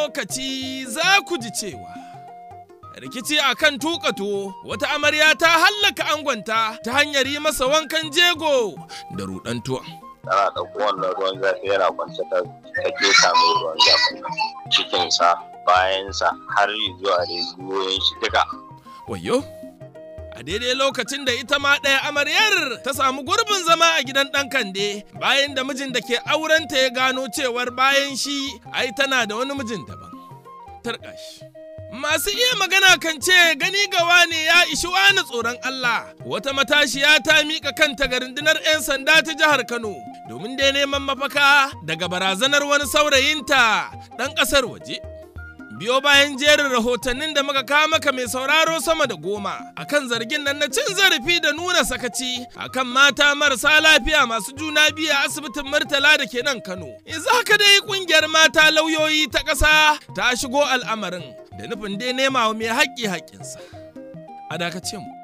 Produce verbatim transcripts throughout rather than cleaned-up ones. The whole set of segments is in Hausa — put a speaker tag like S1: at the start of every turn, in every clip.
S1: lokaci za ku ji cewa rikici a kan tuƙa tuwo wata amarya ta hallaka angonta ta hanyar yi masa wankan jego da ruɗan tuwon.
S2: Tana ɗauko wannan ruwan zafi yana kwance ta keta mai ruwan zafi cikinsa bayansa har zuwa rijiyoyin shi duka.
S1: Wayo, a daidai lokacin da ita ma ɗaya amaryar ta samu gurbin zama a gidan ɗan kande bayan da mijin da ke aurenta ya gano cewar bayan shi ai tana da wani mijin daban. Tarƙashi. Masu iya magana kan ce gani gawa ne ya ishi wani tsoron Allah. Wata matashiya ta miƙa kanta ga rundunar 'yan sanda ta jihar Kano domin dai neman mafaka daga barazanar wani saurayinta ɗan ƙasar waje. Biyo bayan jerin rahotannin da muka kawo maka mai sauraro sama da goma akan zargin nan na cin zarafi da nuna sakaci akan mata marasa lafiya masu juna biyu a asibitin Murtala da ke nan Kano. Yanzu haka dai kungiyar mata lauyoyi ta ƙasa ta shigo al'amarin da nufin dai nema wa mai haƙƙi haƙƙinsa. A dakace mu.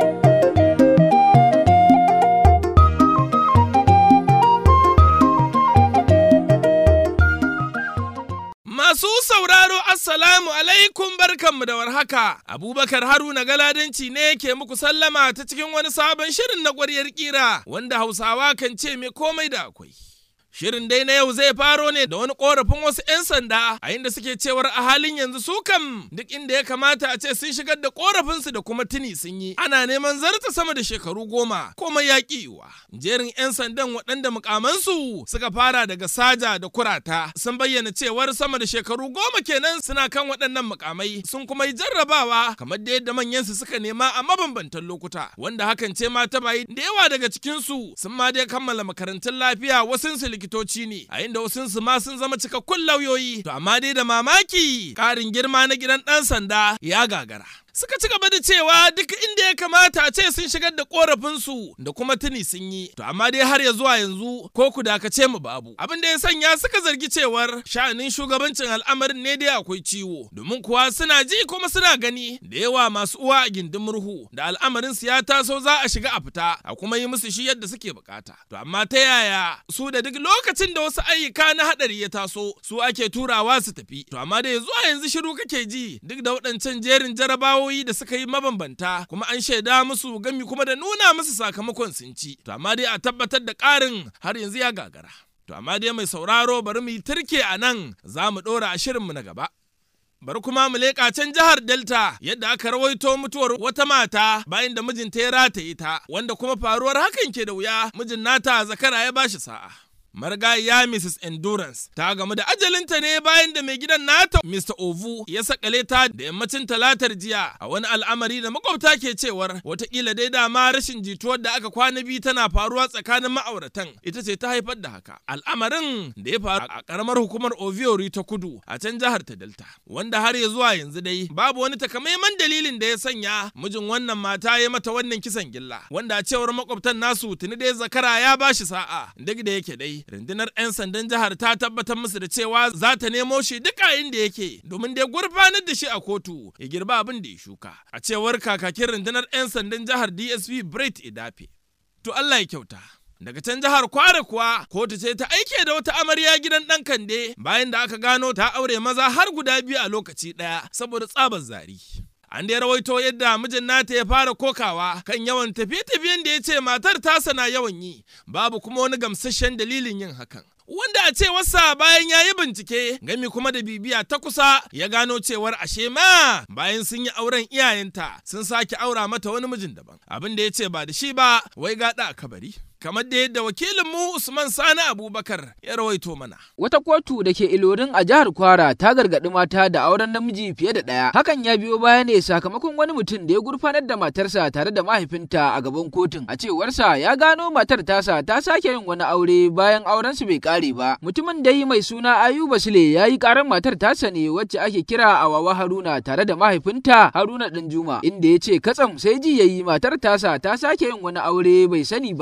S1: Masu sauraro assalamu alaikum barkanmu da warhaka. Abubakar Haruna Galadanci ne yake muku sallama ta cikin wani sabon shirin na ƙwaryar ƙira wanda Hausawa kan ce mai komai da akwai. Shirin dai na yau zai faro ne da wani korafin wasu 'yan sanda a inda suke cewar a halin yanzu su kam duk inda ya kamata a ce sun shigar da korafinsu da kuma tuni sun yi. Ana neman zarta sama da shekaru goma komai ya yiwa. Jerin 'yan sandan waɗanda mukamansu suka fara daga saja da kurata sun bayyana cewar sama da shekaru goma kenan suna kan waɗannan mukamai sun kuma yi jarrabawa kamar da yadda manyansu suka nema a mabambantan lokuta wanda hakan ce ma ta bayi da yawa daga cikinsu sun ma dai kammala makarantun lafiya wasunsu likitoci ne a inda wasunsu ma sun zama cikakkun lauyoyi to amma dai da mamaki ƙarin girma na gidan ɗan sanda ya gagara. Suka ci gaba da cewa duk inda ya kamata a ce sun shigar da korafinsu da kuma tuni sun yi, to amma dai har ya zuwa yanzu ko ku dakace mu babu. Abin da ya sanya suka zargi cewar sha'anin shugabancin al'amarin ne dai akwai ciwo, domin kuwa suna ji kuma suna gani da yawa masu uwa a gindin murhu da al'amarin su ya taso za a shiga a fita a kuma yi musu shi yadda suke bukata. To amma ta yaya su da duk lokacin da wasu ayyuka na hadari ya taso su ake turawa su tafi. To amma dai zuwa yanzu shiru kake ji duk da waɗancan jerin jarabawa da suka yi mabambanta kuma an shaida musu gami kuma da nuna musu sakamakon sun ci to amma dai a tabbatar da ƙarin har yanzu ya gagara to amma dai mai sauraro bari mu yi turke a nan za mu ɗora a shirinmu na gaba. Bari kuma mu leƙa can jihar Delta yadda aka rawaito mutuwar wata mata bayan da mijinta ya rataye ta wanda kuma faruwar hakan ke da wuya mijin nata zakara ya bashi sa'a. Marigayya Missus Endurance ta gamu da ajalinta ne bayan da mai gidan nata Mister Ovu ya sakale ta da yammacin talatar jiya a wani al'amari da makwabta ke cewar watakila dai dama rashin jituwar da aka kwana biyu tana faruwa tsakanin ma'auratan ita ce ta haifar da haka. Al'amarin da ya faru a karamar hukumar Oviori ta Kudu a can jihar ta Delta wanda har ya zuwa yanzu dai babu wani takamaiman dalilin da ya sanya mijin wannan mata ya mata wannan kisan gilla wanda a cewar makwabtan nasu tuni dai zakara ya bashi sa'a duk da yake dai rundunar 'yan sandan jihar ta tabbatar musu da cewa za ta nemo shi duka inda yake domin dai gurfanar da shi a kotu ya girba abin da ya shuka a cewar kakakin rundunar 'yan sandan jihar D S P Brett Idafe. To Allah ya kyauta. Daga can jihar Kwara kuwa kotu ce ta aike da wata amarya gidan ɗan kande bayan da aka gano ta aure maza har guda biyu a lokaci ɗaya saboda tsabar zari. An dai rawaito yadda mijin nata ya fara kokawa kan yawan tafiye-tafiyen da ya ce matar tasa na yawan yi, babu kuma wani gamsasshen dalilin yin hakan. Wanda a cewarsa bayan ya yi bincike gami kuma da bibiya ta kusa ya gano cewar ashe ma bayan sun yi auren iyayenta sun sake aura mata wani mijin daban. Abin da ya ce ba da shi ba wai gaɗa a kabari. Kamar da yadda wakilinmu Usman Sani Abubakar ya rawaito mana.
S3: Wata kotu da ke Ilorin a jihar Kwara ta gargaɗi mata da auren namiji fiye da ɗaya. Hakan ya biyo baya ne sakamakon wani mutum da ya gurfanar da matarsa tare da mahaifinta a gaban kotun. A cewarsa ya gano matar tasa ta sake yin wani aure bayan aurensu bai ƙare ba. Mutumin da yi mai suna Ayuba Sule ya yi ƙarar matar tasa ne wacce ake kira Awawa Haruna tare da mahaifinta Haruna Danjuma inda ya ce katsam sai ji ya yi matar tasa ta sake yin wani aure bai sani ba bayan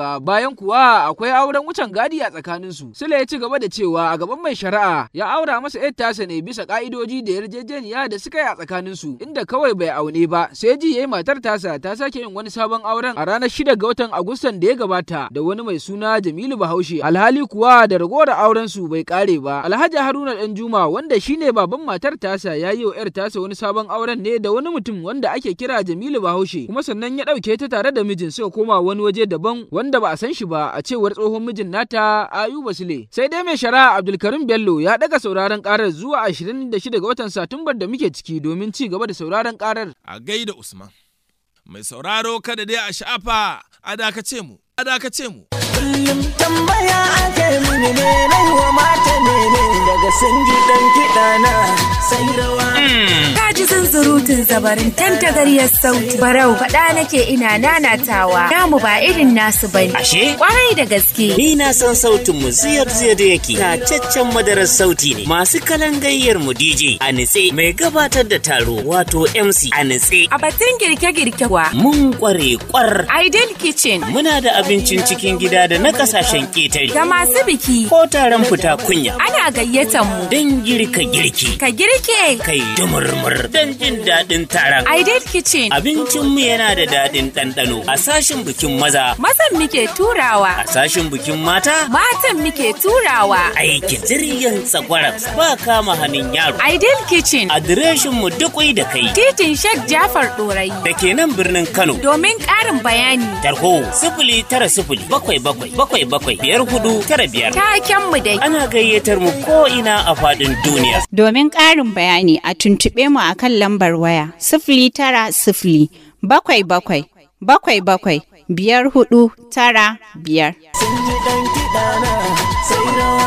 S3: iyayen kuwa akwai auren wucin gadi a tsakaninsu. Sule ya ci gaba da cewa a gaban mai shari'a ya aura masa yar tasa ne bisa ka'idoji da yarjejeniya da suka yi a tsakaninsu, inda kawai bai aune ba sai ji yayi matar tasa ta sake yin wani sabon auren a ranar shida ga watan Agustan da ya gabata da wani mai suna Jamilu Bahaushe. Alhali kuwa da ragowar auren su bai kare ba. Alhaji Haruna Danjuma wanda shine baban matar tasa ya yi wa yar tasa wani sabon auren ne da wani mutum wanda ake kira Jamilu Bahaushe, kuma sannan ya dauke ta tare da mijin suka koma wani waje daban wanda ba a san shi ba, a cewar tsohon mijin nata Ayuba Sule. Sai dai mai shari'a Abdulkarim Bello ya daga sauraron karar zuwa ashirin da shida ga watan Satumbar da muke ciki domin ci gaba da sauraron karar.
S1: A gaida Usman. Mai sauraro kada dai a sha'afa, a dakace mu, a dakace mu.
S4: Kullum tambaya ake mini ne nai wa mata ne daga sun ji dan kiɗa na sai rawa.
S5: Ka ji zunzurutun zabarin tantagariyar sauti. Barau faɗa nake ina nanatawa. Namu ba irin nasu bane.
S6: Ashe?
S5: Kwarai da gaske.
S6: Ni na san sautin mu ziyar ziyar da yake. Tacaccen madarar sauti ne. Masu kalan gayyar mu D J a nitse mai gabatar da taro wato M C a nitse.
S5: A batun girke-girke kuwa.
S6: Mun kware kwar.
S5: Ideal Kitchen.
S6: Muna da abincin cikin gida da na kasashen ƙetare.
S5: Ga masu biki.
S6: Ko taron fita kunya.
S5: Ana gayyatar mu.
S6: Don girka girki.
S5: Ka girke.
S6: Kai dumurmur. Don jin daɗin taron.
S5: Ideal Kitchen.
S6: Abincinmu yana da daɗin ɗanɗano. A sashin bikin maza.
S5: Mazan muke turawa.
S6: A sashin bikin mata.
S5: Matan muke turawa.
S6: Aiki jirgin tsagwaran ba kama hannun yaro.
S5: Ideal Kitchen.
S6: Adireshin mu dukwai da kai.
S5: Titin Sheikh Jafar Dorayi.
S6: Da ke nan birnin Kano.
S5: Domin ƙarin bayani.
S6: Tarho sifili tara sifili bakwai bakwai bakwai bakwai biyar hudu tara biyar.
S5: Taken mu dai.
S6: Ana gayyatar mu ko ina a faɗin duniya.
S7: Domin ƙarin bayani a tuntuɓe mu akan lambar waya sifili tara sifili bakwai bakwai bakwai bakwai biyar hudu tara biyar.
S4: Sun ji dan kiɗa na sai rawa.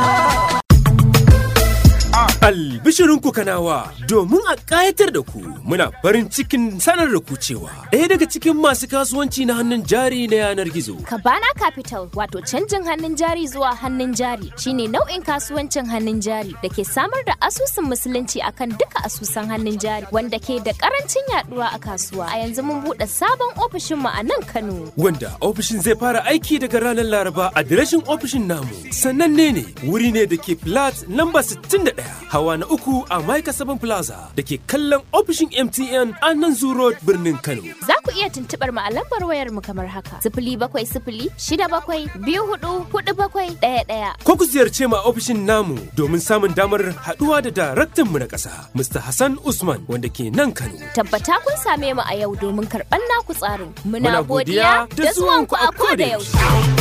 S8: Albishirinku Kanawa, domin a ƙayatar da ku muna farin cikin sanar da ku cewa ɗaya daga cikin masu kasuwanci na hannun jari na yanar gizo.
S9: Kabana Capital wato canjin hannun jari zuwa hannun jari shine nau'in kasuwancin hannun jari da ke samar da asusun musulunci akan duka asusan hannun jari wanda ke da karancin yaduwa a kasuwa. A yanzu mun buɗe sabon ofishin mu a nan Kano.
S8: Wanda ofishin zai fara aiki daga ranar Laraba. Adireshin ofishin namu sananne ne, wuri ne da ke flat lamba sittin da ɗaya. Hawa na uku a Maika Seven Plaza da ke kallon ofishin M T N a nan Zoo Road birnin Kano.
S9: Za ku iya tuntuɓar mu a lambar wayar mu kamar haka: sifili bakwai sifili shida bakwai biyu hudu hudu bakwai ɗaya ɗaya.
S8: Ko ku ziyarce mu a ofishin namu domin samun damar haɗuwa da daraktan mu na ƙasa, Mister Hassan Usman wanda ke nan Kano.
S9: Tabbata kun same mu a yau domin karɓar naku tsarin. Muna godiya da zuwanku a koda yaushe.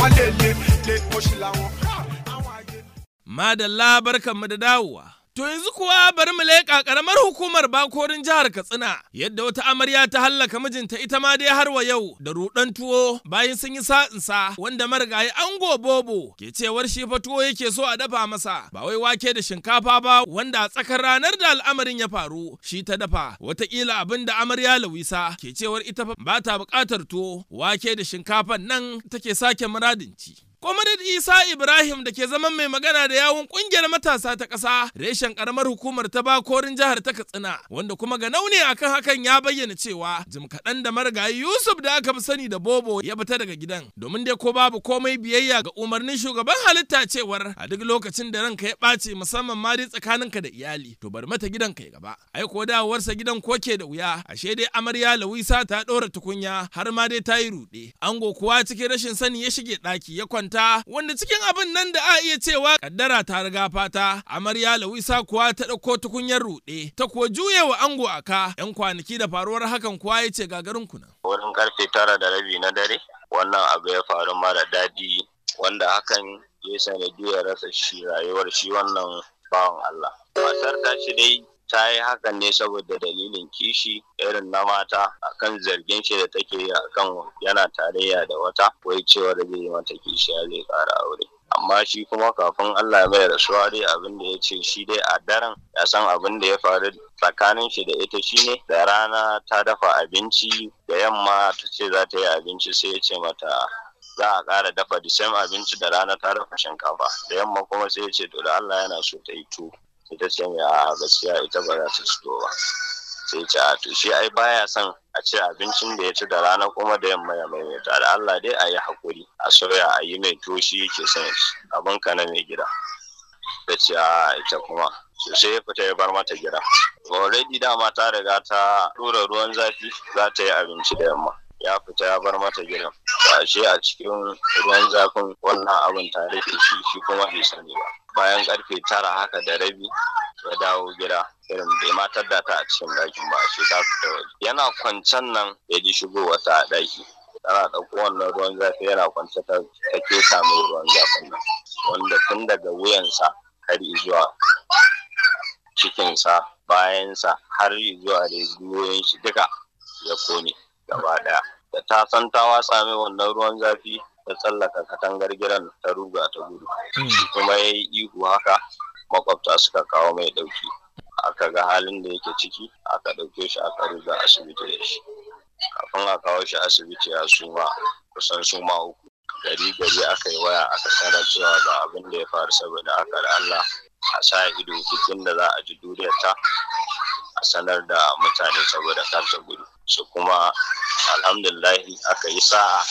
S1: Madalla barkanmu da dawowa. To yanzu kuwa bari mu leƙa ƙaramar hukumar Bakorin jihar Katsina, yadda wata amarya ta hallaka mijinta ita ma dai har wa yau da ruɗan tuwo bayan sun yi sa'insa, wanda marigayi ango Bobo ke cewar shi fa tuwo yake so a dafa masa, ba wai wake da shinkafa ba, wanda a tsakar ranar da al'amarin ya faru shi ta dafa. Wataƙila abin da amarya Lawisa ke cewar ita fa ba ta buƙatar tuwo, wake da shinkafan nan take sake muradinci. Comrade Isa Ibrahim da ke zaman mai magana da yawun kungiyar matasa ta ƙasa reshen ƙaramar hukumar ta Bakorin jihar ta Katsina, wanda kuma ga naune akan hakan ya bayyana cewa jim kaɗan da marigayi Yusuf da aka fi sani da Bobo ya fita daga gidan, domin dai ko babu komai biyayya ga umarnin shugaban halitta cewar a duk lokacin da ranka ya ɓace musamman ma dai tsakaninka da iyali to bar mata gidan kai gaba. Ai ko dawowarsa gidan koke da wuya, ashe dai amarya Lawisa ta ɗora tukunya har ma dai ta yi ruɗe. Ango kuwa cikin rashin sani ya shige ɗaki ya kwanta, wanda cikin abin nan da a iya cewa kaddara ta riga fata, amarya Lawisa kuwa ta ɗauko tukunyar ruɗe ta kuwa juye wa ango aka. Yan kwanaki da faruwar hakan kuwa ya ce gagarin kuna.
S2: Wurin karfe tara da rabi na dare wannan abu ya faru mara daɗi, wanda hakan ya sanadiyar rasa shi rayuwar shi wannan bawan Allah. Matar ta shi dai ta yi hakan ne saboda dalilin kishi irin na mata akan zargin shi da take yi akan yana tarayya da wata, wai cewa da zai mata kishi ya zai kara aure. Amma shi kuma kafin Allah mai rasuwa dai abin da ya ce shi dai a daren ya san abin da ya faru tsakanin shi da ita shine da rana ta dafa abinci, da yamma ta ce za ta yi abinci sai ya ce mata za a ƙara dafa the same abinci, da rana ta dafa shinkafa, da yamma kuma sai ya ce to da Allah yana so ta yi tuwo. Ita ce mai a gaskiya ita ba za ta fito ba, sai ce a to shi ai baya son a ce abincin da ya ci da rana kuma da yamma ya maimaita da Allah dai a yi haƙuri a soya a yi mai toshi yake son abin ka na mai gida da ce a ita kuma sai ya fita ya bar mata gida already dama ta riga ta ɗora ruwan zafi za ta yi abinci da yamma ya fita ya bar mata gidan ba shi a cikin ruwan zafin wannan abin ta rufe shi shi kuma bai sani ba bayan karfe tara haka da rabi ya dawo gida irin bai matar da ta a cikin ɗakin ba shi ta fita waje yana kwancen nan ya ji shigo wata a ɗaki tana ɗauko wannan ruwan zafi yana kwance ta kesa mai ruwan zafin nan wanda tun daga wuyansa har zuwa cikinsa bayansa har zuwa da gwiwoyin shi duka ya kone gaba ɗaya da ta san ta watsa mai wannan ruwan zafi ta tsallaka katangar gidan ta ruga ta gudu kuma ya yi ihu haka makwabta suka kawo mai ɗauki aka ga halin da yake ciki aka ɗauke shi aka ruga asibiti da shi kafin a kawo shi asibiti ya suma kusan suma uku gari gari aka yi waya aka sanar cewa ga abin da ya faru saboda aka da Allah a sa ido cikin da za a ji duriyarta a sanar da mutane saboda kar ta gudu su kuma alhamdulillahi aka yi sa'a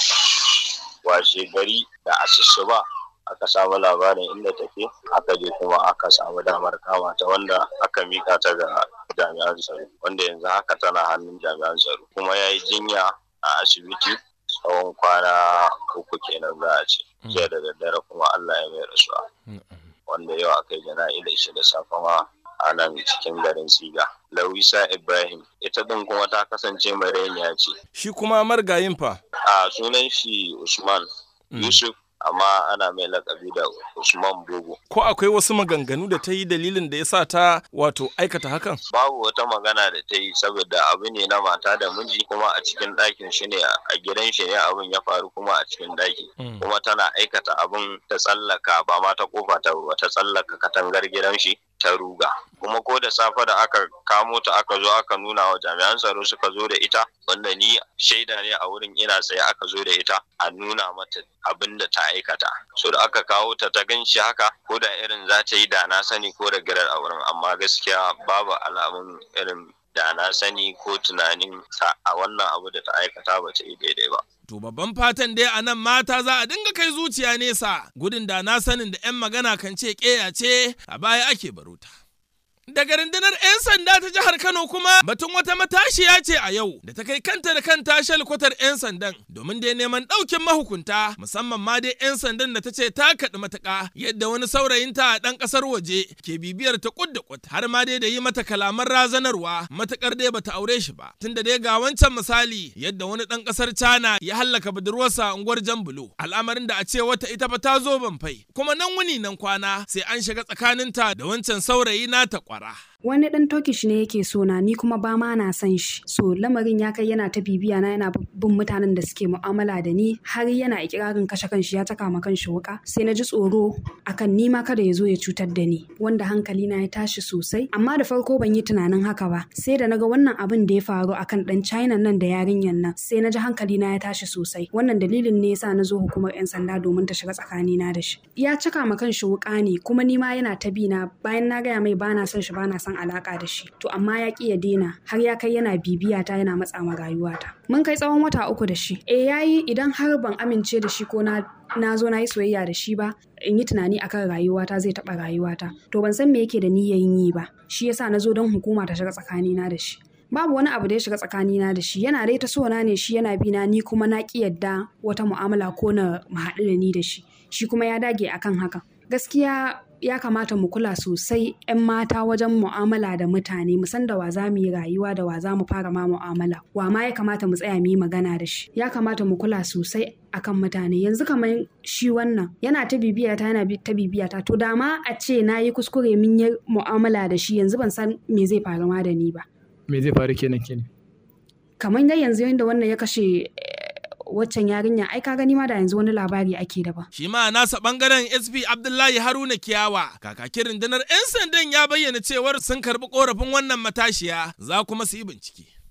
S2: washe gari da asusu ba aka samu labarin inda take aka je kuma aka samu damar kama ta wanda aka mika ta ga jami'an tsaro wanda yanzu haka tana hannun jami'an tsaro kuma ya yi jinya a asibiti tsawon kwana uku kenan za a ce jiya da daddare kuma Allah ya mai rasuwa wanda yau aka yi jana'izar shi da safe ma a nan cikin garin Siga. Lawisa Ibrahim ita din kuma ta kasance mareniya ce.
S1: Shi kuma margayin fa?
S2: A sunan shi Usman mm. Yusuf amma ana mai lakabi da Usman Bogo.
S1: Ko akwai wasu maganganu da ta yi dalilin da ya sa ta wato aikata hakan?
S2: Babu wata magana da ta yi saboda abu ne na mata da miji kuma a cikin ɗakin shi ne a gidan shi ne abin ya faru kuma a cikin ɗaki. Mm. Kuma tana aikata abin ta tsallaka ba ma ta kofa ta ba ta tsallaka katangar gidan shi ta ruga. Kuma ko da safe da aka kamo ta aka zo aka nuna wa jami'an tsaro suka zo da ita wanda ni shaida ne a wurin ina tsaye aka zo da ita a nuna mata abin da ta aikata. So da aka kawo ta ta ganshi haka ko da irin za ta yi da na sani ko da girar a wurin amma gaskiya babu alamun irin da na sani ko tunanin ta a wannan abu da ta aikata ba ta yi daidai ba.
S1: To babban fatan dai a nan mata za a dinga kai zuciya nesa gudun da na sanin da 'yan magana kan ce ƙeya ce a baya ake baruta. Daga rundunar 'yan sanda ta jihar Kano kuma batun wata matashiya ce a yau da ta kai kanta da kanta shalkwatar 'yan sandan domin dai neman ɗaukin mahukunta musamman ma dai 'yan sandan da ta ce ta kaɗi matuƙa yadda wani saurayinta a ɗan ƙasar waje ke bibiyar ta kud da kud har ma dai da yi mata kalaman razanarwa matuƙar dai bata aure shi ba tunda dai ga wancan misali yadda wani ɗan ƙasar China ya hallaka budurwarsa a unguwar Jambulo al'amarin da a ce wata ita fa ta zo ban fai kuma nan wuni nan kwana sai an shiga tsakaninta da wancan saurayi nata kwara.
S10: Wani ɗan Turkish ne yake so na ni kuma ba ma na san shi. So lamarin ya kai yana ta bibiya na yana bin mutanen da suke mu'amala da ni har yana ikirarin kashe kanshi ya taka ma kanshi wuka. Sai na ji tsoro akan ni ma kada ya zo ya cutar da ni wanda hankali na ya tashi sosai. Amma da farko ban yi tunanin haka ba. Sai da naga wannan abin da ya faru akan ɗan China nan da yarinyan nan sai na ji hankali na ya tashi sosai. Wannan dalilin ne yasa na zo hukumar 'yan sanda domin ta shiga tsakani na da shi. Ya caka ma kanshi wuka ne kuma ni ma yana ta bi na bayan na gaya mai bana son shi bana son alaka da shi to amma ya ki ya daina har ya kai yana bibiya ta yana matsa ma rayuwata mun kai tsawon wata uku da shi eh yayi idan har ban amince da shi ko na na zo na yi soyayya da shi ba in yi tunani akan rayuwata zai taɓa rayuwata to ban san me yake da niyyar yi ba shi yasa na zo don hukuma ta shiga tsakanina da shi babu wani abu da ya shiga tsakanina da shi yana dai ta so na ne shi yana bi na ni kuma na ki yadda wata mu'amala ko na mu haɗu da ni da shi shi kuma ya dage akan haka gaskiya ya kamata mu kula sosai 'yan mata wajen mu'amala da mutane mu san da wa za mu yi rayuwa da wa za mu fara ma mu'amala wa ma ya kamata mu tsaya mu yi magana da shi ya kamata mu kula sosai akan mutane yanzu kamar shi wannan yana ta bibiya ta yana ta bibiya ta to dama a ce na yi kuskure min yi mu'amala da shi yanzu ban san me zai faru ma da ni ba
S11: me zai faru kenan kenan
S10: kamar dai yanzu yanda wannan ya kashe waccan yarinya ai ka gani ma da yanzu wani labari ake da ba.
S1: Shi ma nasa bangaren S P Abdullahi Haruna Kiyawa kakakin rundunar 'yan sandan ya bayyana cewar sun karbi korafin wannan matashiya za kuma su yi bincike.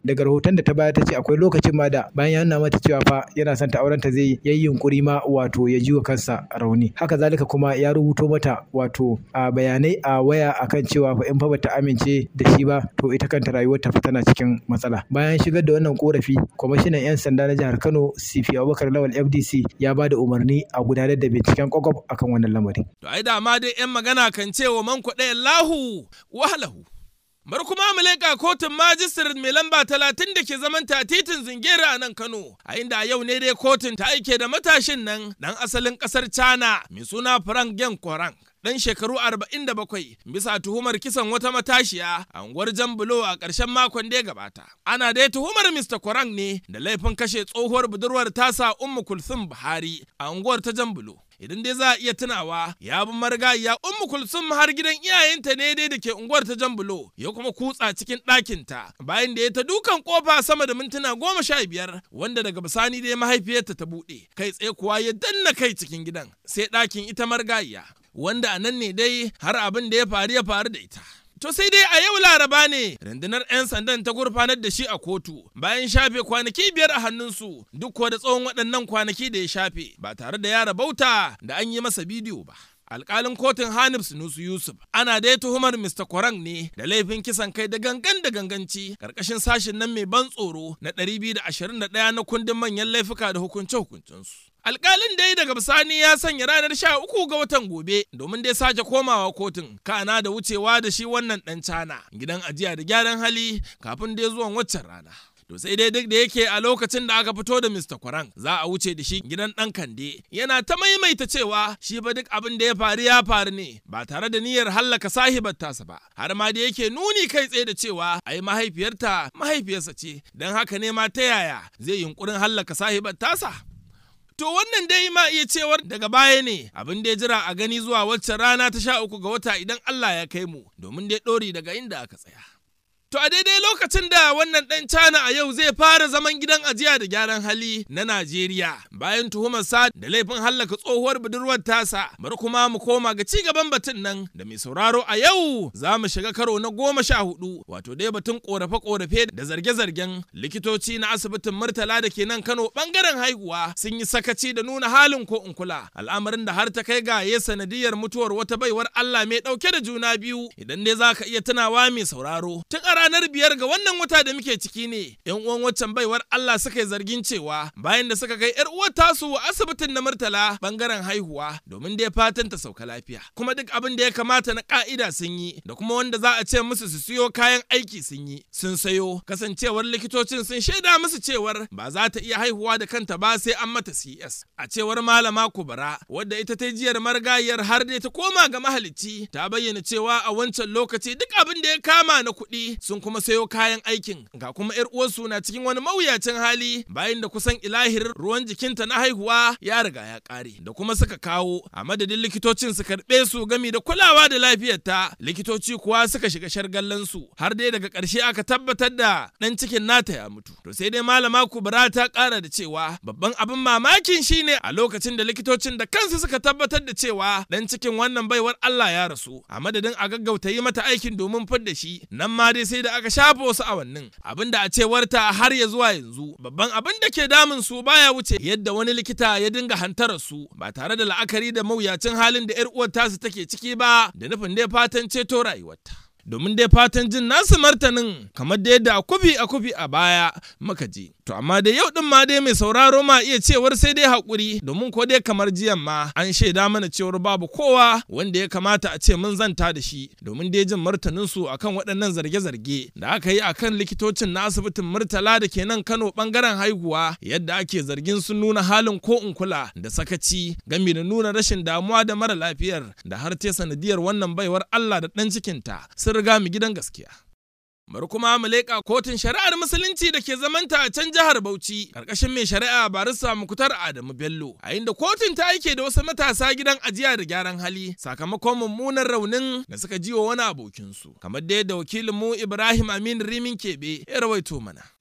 S11: daga rahoton da ta bayar ta ce akwai lokacin ma da bayan ya nuna mata cewa fa yana son ta auren ta zai yi yunkuri ma wato ya jiwa kansa rauni. Haka zalika kuma ya rubuto mata wato a bayanai a waya akan cewa fa in fa bata amince da shi ba to ita kanta rayuwarta fa tana cikin matsala. Bayan shigar da wannan korafi, kwamishinan 'yan sanda na jihar Kano C P Abubakar Lawal F D C ya ba da umarni a gudanar da binciken kwakwaf akan wannan lamari.
S1: To ai da ma dai 'yan magana kan ce wa man kwaɗayin lahu wahalahu. Bar kuma mu leƙa kotun majistar mai lamba talatin da ke zaman ta titin Zingera a nan Kano, a inda yau ne dai kotun ta aike da matashin nan ɗan asalin ƙasar China mai suna Frank Gen Korang. Ɗan shekaru arba'in da bakwai bisa tuhumar kisan wata matashiya a unguwar Jambulo a ƙarshen makon da ya gabata. Ana dai tuhumar Mister Korang ne da laifin kashe tsohuwar budurwar tasa Ummu Kulsum Buhari a unguwar ta Jambulo. Idan dai za a iya tunawa, ya bi marigayiya Ummu Kulsum har gidan iyayenta ne dai da ke unguwar ta Jambulo, ya kuma kutsa cikin ɗakinta bayan da ya ta dukan kofa sama da mintuna goma sha biyar, wanda daga bisani dai mahaifiyarta ta buɗe, kai tsaye kuwa ya danna kai cikin gidan, sai ɗakin ita marigayiya, wanda a nan ne dai har abin da ya faru ya faru da ita. To sai dai a yau Laraba ne rundunar 'yan sandan ta gurfanar da shi a kotu bayan shafe kwanaki biyar a hannunsu duk da tsawon waɗannan kwanaki da ya shafe ba tare da ya rabauta da an yi masa bidiyo ba. Alƙalin kotun Hanif Sunusu Yusuf ana dai tuhumar Mister Korang ne da laifin kisan kai da gangan da ganganci ƙarƙashin sashin nan mai ban tsoro na ɗari biyu da ashirin da ɗaya na kundin manyan laifuka da hukunce-hukuncensu. Alƙalin dai daga bisani ya sanya ranar sha uku ga watan gobe domin dai sake komawa kotun kana da wucewa da shi wannan ɗan cana gidan ajiya da gyaran hali kafin dai zuwan waccan rana. To sai dai duk da yake a lokacin da aka fito da Mister Korang za a wuce da shi gidan ɗan Kande yana ta maimaita cewa shi ba duk abin da ya faru ya faru ne ba tare da niyyar hallaka sahibar tasa ba, har ma da yake nuni kai tsaye da cewa ai mahaifiyarta mahaifiyarsa ce don haka ne ma ta yaya zai yunkurin hallaka sahibar tasa. To wannan dai ma iya cewar daga baya ne abin da ya jira a gani zuwa waccan rana ta sha uku ga wata idan Allah ya kai mu domin dai ɗori daga inda aka tsaya. To a daidai lokacin da wannan ɗan Cana a yau zai fara zaman gidan ajiya da gyaran hali na Najeriya bayan tuhumar sa da laifin hallaka tsohuwar budurwar tasa, bari kuma mu koma ga ci gaban batun nan da mai sauraro a yau za mu shiga karo na goma sha hudu wato dai batun korafe-korafe da zarge-zargen likitoci na asibitin Murtala da ke nan Kano bangaren haihuwa sun yi sakaci da nuna halin ko in kula, al'amarin da har ta kai ga ya sanadiyar mutuwar wata baiwar Allah mai ɗauke da juna biyu idan dai za ka iya tunawa mai sauraro tun a ranar biyar ga wannan wata da muke ciki ne yan uwan waccan baiwar Allah suka yi zargin cewa bayan da suka kai yar uwar tasu a asibitin na Murtala bangaren haihuwa domin dai fatan ta sauka lafiya kuma duk abin da ya kamata na ka'ida sun yi da kuma wanda za a ce musu su siyo kayan aiki sun yi sun sayo, kasancewar likitocin sun shaida musu cewar ba za ta iya haihuwa da kanta ba sai an mata C S. A cewar malama Kubara wadda ita ta jiyar marigayiyar har dai ta koma ga mahalicci ta bayyana cewa a wancan lokaci duk abin da ya kama na kuɗi sun kuma sayo kayan aikin ga kuma yar uwarsu na cikin wani mawuyacin hali bayan da kusan ilahir ruwan jikinta na haihuwa ya riga ya kare da kuma suka kawo a madadin likitocin su karbe su gami da kulawa da lafiyarta, likitoci kuwa suka shiga shargallan su har dai daga ƙarshe aka tabbatar da dan cikin nata ya mutu. To sai dai malama Kubra ta ƙara da cewa babban abin mamakin shine a lokacin da likitocin da kansu suka tabbatar da cewa dan cikin wannan baiwar Allah ya rasu a madadin a gaggauta yi mata aikin domin fidda shi nan ma dai sai da aka shafa wasu awannin abinda a cewar ta har ya zuwa yanzu babban abin da ke damun su baya wuce yadda wani likita ya dinga hantarar su ba tare da la'akari da mawuyacin halin da yar uwar tasu take ciki ba da nufin dai fatan ceto rayuwarta. Domin dai fatan jin nasu martanin kamar da yadda a kufi a kufi a baya muka ji. To amma dai yau din ma dai mai sauraro ma iya cewar sai dai haƙuri domin ko dai kamar jiyan ma an shaida mana cewar babu kowa wanda ya kamata a ce mun zanta da shi domin dai jin martanin su akan waɗannan zarge-zarge da aka yi akan likitocin na asibitin Murtala da ke nan Kano bangaren haihuwa yadda ake zargin sun nuna halin ko in kula da sakaci gami da nuna rashin damuwa da mara lafiyar da har ta sanadiyar wannan baiwar Allah da ɗan cikinta sun riga mu gidan gaskiya. Bari kuma mu leƙa kotun shari'ar musulunci da ke zamanta a can jihar Bauchi ƙarƙashin mai shari'a barista Mukutar Adamu Bello a inda kotun ta aike da wasu matasa gidan ajiya da gyaran hali sakamakon mummunan raunin da suka ji wa wani abokinsu kamar da yadda wakilinmu Ibrahim Amin Rimin Kebe ya rawaito mana.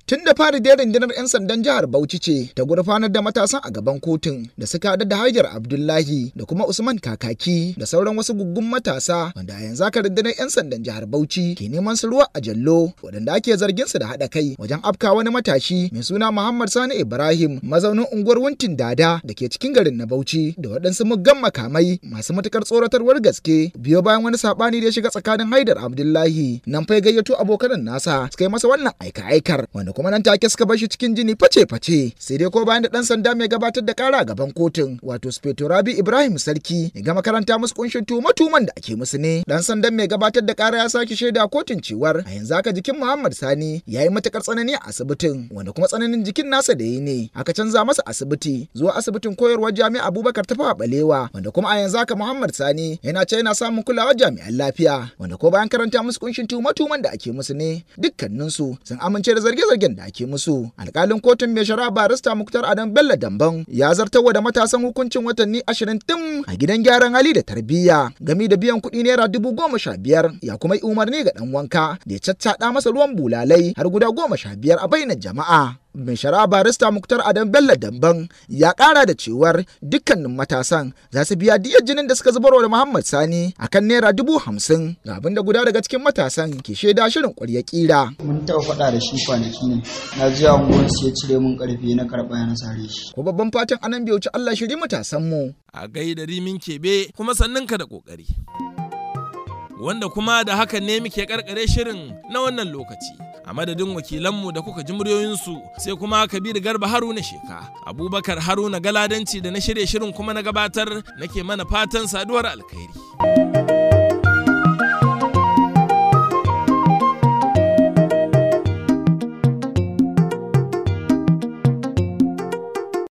S12: Tun da fari dai rundunar 'yan sandan jihar Bauchi ce ta gurfanar da matasan a gaban kotun da suka haɗu da Hajar Abdullahi da kuma Usman Kakaki da sauran wasu guggun matasa wanda a yanzu aka rundunar 'yan sandan jihar Bauchi ke neman su ruwa a jallo waɗanda ake zargin su da haɗa kai wajen afka wani matashi mai suna Muhammad Sani Ibrahim mazaunin unguwar Wuntin Dada da ke cikin garin na Bauchi da waɗansu muggan makamai masu matukar tsoratarwar gaske biyo bayan wani sabani da ya shiga tsakanin Haidar Abdullahi nan fa gayyato abokan nasa suka yi masa wannan aika-aikar wanda kuma nan take suka bar shi cikin jini face-face sai dai ko bayan da dan sanda mai gabatar da kara gaban kotun wato Speto Rabi Ibrahim Sarki ya ga makaranta musu kunshin tuhuma-tuhuman da ake musu ne dan sandan mai gabatar da kara ya saki shaida kotun cewar a yanzu haka jikin Muhammad Sani ya yi matakar tsanani a asibitin wanda kuma tsananin jikin nasa da yi ne aka canza masa asibiti zuwa asibitin koyarwar Jami'a Abubakar Tafawa Balewa wanda kuma a yanzu haka Muhammad Sani yana ce yana samun kulawar jami'an lafiya wanda ko bayan karanta musu kunshin tuhuma-tuhuman da ake musu ne dukkaninsu sun amince da zarge-zargen da ake musu. Alƙalin kotun mai shari'a barista Muktar Adam Bello Damban ya zartarwa da matasan hukuncin watanni ashirin tun a gidan gyaran hali da tarbiyya gami da biyan kuɗi naira dubu goma sha biyar ya kuma yi umarni ga ɗan wanka da ya caccaɗa masa ruwan bulalai har guda goma sha biyar a bainar jama'a. Mai shari'a barista Muktar Adam Bello Damban ya ƙara da cewar dukkanin matasan za su biya diyar jinin da suka zubarwa da Muhammad Sani akan naira dubu hamsin ga abin da guda daga cikin matasan ke shaida shirin ƙwarya ƙira.
S13: Mun taɓa faɗa da shi kwanaki ne na ji a unguwar ya cire mun ƙarfi na karɓa ya na sare shi.
S12: Ko babban fatan anan bai wuce Allah shiri matasan mu.
S1: A gaida Rimin Kebe kuma sannin ka da ƙoƙari. Wanda kuma da hakan ne muke karkare shirin na wannan lokaci. A madadin wakilanmu da kuka ji muryoyinsu sai kuma Kabir Garba Haruna Sheka, Abubakar Haruna Galadanci da na shirye shirin kuma na gabatar nake mana fatan saduwar alkhairi.